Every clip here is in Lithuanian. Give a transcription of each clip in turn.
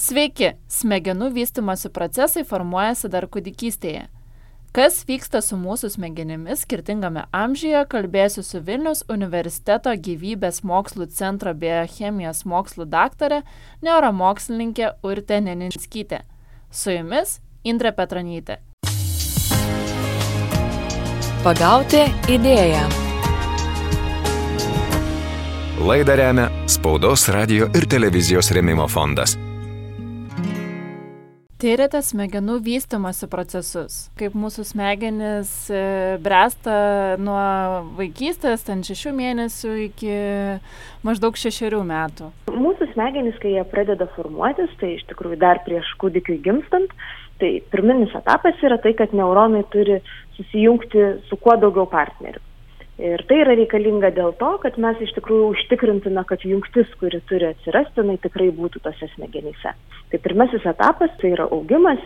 Sveiki, smegenų vystymosi procesai formuojasi dar kūdikystėje. Kas vyksta su mūsų smegenimis skirtingame amžiuje, kalbėsiu su Vilniaus universiteto gyvybės mokslų centro biochemijos mokslų daktare, neuromokslininkė Urtė Neninskytė. Su jumis Indrė Petronytė. Pagauti idėją. Laidą remia Spaudos, radijo ir televizijos rėmimo fondas. Tyrėte smegenų vystymosi procesus, kaip mūsų smegenys bręsta nuo vaikystės, 6 mėnesių iki maždaug 6 metų. Mūsų smegenys, kai jie pradeda formuotis, tai iš tikrųjų dar prieš kūdikiui gimstant, tai pirminis etapas yra tai, kad neuronai turi susijungti su kuo daugiau partnerių. Ir tai yra reikalinga dėl to, kad mes iš tikrųjų užtikrintume, kad jungtis, kuri turi atsirasti, jinai tikrai būtų tose smegenyse. Tai pirmasis etapas tai yra augimas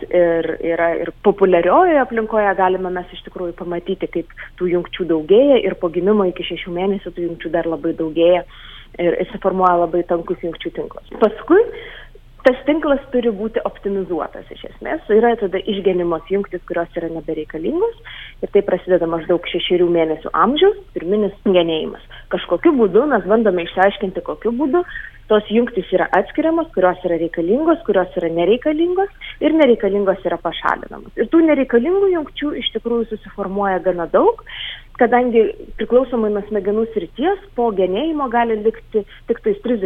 ir populiariojoje aplinkoje galime mes iš tikrųjų pamatyti, kaip tų jungčių daugėja ir po gimimo iki 6 mėnesių tų jungčių dar labai daugėja ir suformuoja labai tankus jungčių tinklas. Paskui tas tinklas turi būti optimizuotas iš esmės. Yra tada išgenimos jungtis, kurios yra nebereikalingos ir tai prasideda maždaug 6 mėnesių amžiaus, pirminis genėjimas. Kažkokiu būdu mes bandome išsiaiškinti, kokiu būdu tos jungtis yra atskiriamos, kurios yra reikalingos, kurios yra nereikalingos ir nereikalingos yra pašalinamos. Ir tų nereikalingų jungčių iš tikrųjų susiformuoja gana daug, kadangi priklausomai nuo smegenų srities po genėjimo gali likti tik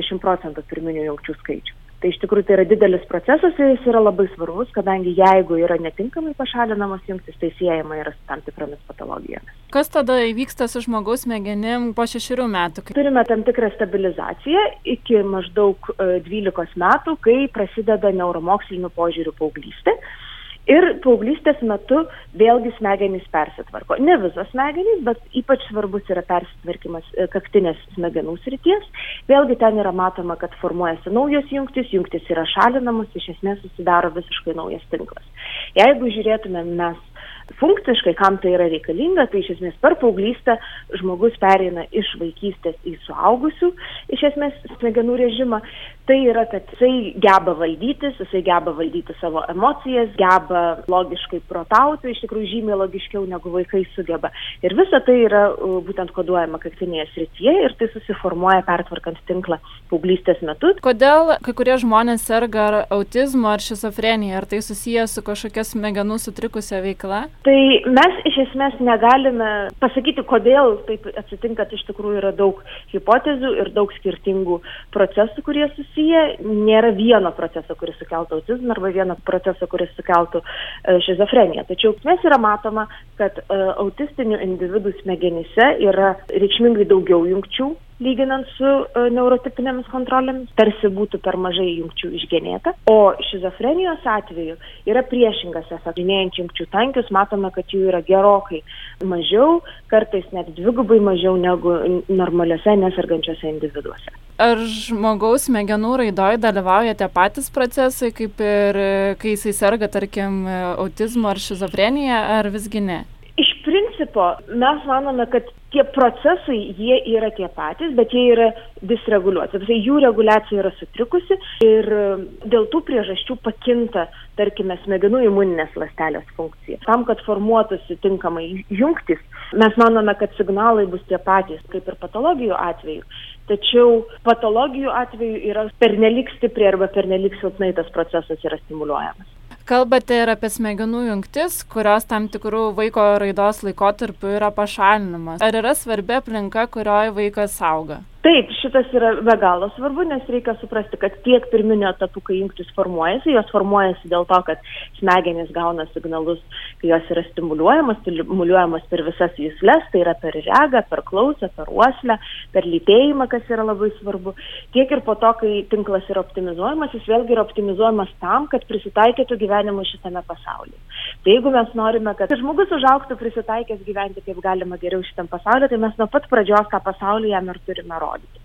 30% pirminių jungčių skaičių. Tai iš tikrųjų tai yra didelis procesas ir jis yra labai svarbus, kadangi jeigu yra netinkamai pašalinamos jungtis, tai siejama yra su tam tikromis patologijomis. Kas tada įvyksta su žmogaus smegenim po 6 metų? Turime tam tikrą stabilizaciją iki maždaug 12 metų, kai prasideda neuromokslinių požiūrių paauglystė. Ir paauglystės metu vėlgi smegenys persitvarko. Ne visos smegenys, bet ypač svarbus yra persitvarkymas kaktinės smegenų srities. Vėlgi ten yra matoma, kad formuojasi naujos jungtis yra šalinamos, iš esmės susidaro visiškai naujas tinklas. Jeigu žiūrėtume mes funkciškai, kam tai yra reikalinga, tai iš esmės per paauglystę žmogus pereina iš vaikystės į suaugusių, iš esmės smegenų režimą. Tai yra, kad jisai geba valdytis, jisai geba valdyti savo emocijas, geba logiškai protauti, iš tikrųjų žymiai logiškiau negu vaikai sugeba. Ir visa tai yra būtent koduojama kaktinėje srityje ir tai susiformuoja pertvarkant tinklą paauglystės metu. Kodėl kai kurie žmonės serga ar autizmu ar šizofrenija, ar tai susiję su kažkokia smegenų sutrikusia veikla? Tai mes iš esmės negalime pasakyti, kodėl taip atsitinka, tai iš tikrųjų yra daug hipotezių ir daug skirtingų procesų, kurie susiję. Nėra vieno proceso, kuris sukeltų autizmą arba vieno proceso, kuris sukeltų šizofreniją. Tačiau mes yra matoma, kad autistinių individų smegenyse yra reikšmingai daugiau jungčių, lyginant su neurotipinėmis kontrolėmis, tarsi būtų per mažai jungčių išgenėta. O šizofrenijos atveju yra priešingas efektas. Genėjant jungčių tankius, matome, kad jų yra gerokai mažiau, kartais net 2 mažiau negu normaliuose nesergančiuose individuose. Ar žmogaus smegenų raidoj dalyvauja tie patys procesai, kaip ir kai jisai serga, tarkim, autizmu ar šizofrenija, ar visgi ne? Iš principo, mes manome, kad tie procesai, jie yra tie patys, bet jie yra disreguliuoti. Tai jų reguliacija yra sutrikusi ir dėl tų priežasčių pakinta, tarkime, smegenų imuninės ląstelės funkcija. Tam, kad formuotųsi tinkamai jungtis, mes manome, kad signalai bus tie patys, kaip ir patologijų atveju. Tačiau patologijų atveju yra pernelyg stipriai arba pernelyg silpnai tas procesas yra stimuliuojamas. Kalbate ir apie smegenų jungtis, kurios tam tikrų vaiko raidos laikotarpiu yra pašalinamas. Ar yra svarbi aplinka, kurioje vaikas auga? Taip, šitas yra be galo svarbu, nes reikia suprasti, kad tiek pirminio etapu, kai jungtis formuojasi, jos formuojasi dėl to, kad smegenys gauna signalus, kai jos yra stimuliuojamos per visas jusles, tai yra per regą, per klausą, per uoslę, per lytėjimą, kas yra labai svarbu. Tiek ir po to, kai tinklas yra optimizuojamas, jis vėlgi yra optimizuojamas tam, kad prisitaikytų gyvenimui šitame pasaulyje. Tai jeigu mes norime, kad žmogus užaugtų prisitaikęs gyventi kaip galima geriau šitam pasaulyje, tai mes nuo pat pradžios tą pasaulį jam ir turime rodyti.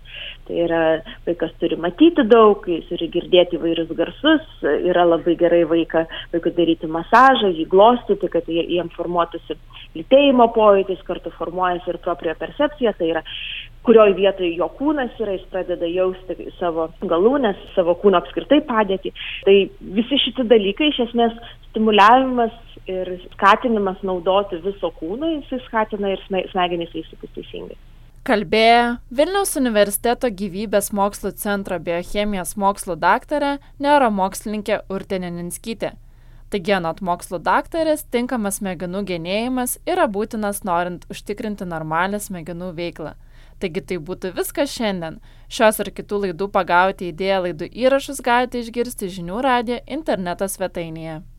Tai yra, vaikas turi matyti daug, jis turi girdėti įvairius garsus, yra labai gerai vaikui daryti masažą, jį glostyti, kad jiem formuotųsi lytėjimo pojūtis, kartu formuojasi ir propriopercepcija, tai yra, kurioj vietoje jo kūnas yra, jis pradeda jausti savo galūnes, savo kūno apskritai padėtį. Tai visi šitie dalykai, iš esmės, stimuliavimas ir skatinimas naudoti viso kūno, jis skatina ir smegenys vystytis teisingai. Kalbėjo Vilniaus universiteto gyvybės mokslų centro biochemijos mokslų daktarė, neuromokslininkė Urtė Neninskytė. Taigi, anot mokslų daktarės, tinkamas smegenų genėjimas yra būtinas norint užtikrinti normalią smegenų veiklą. Taigi tai būtų viskas šiandien. Šios ir kitų laidų Pagauti idėją laidų įrašus galite išgirsti Žinių radijo interneto svetainėje.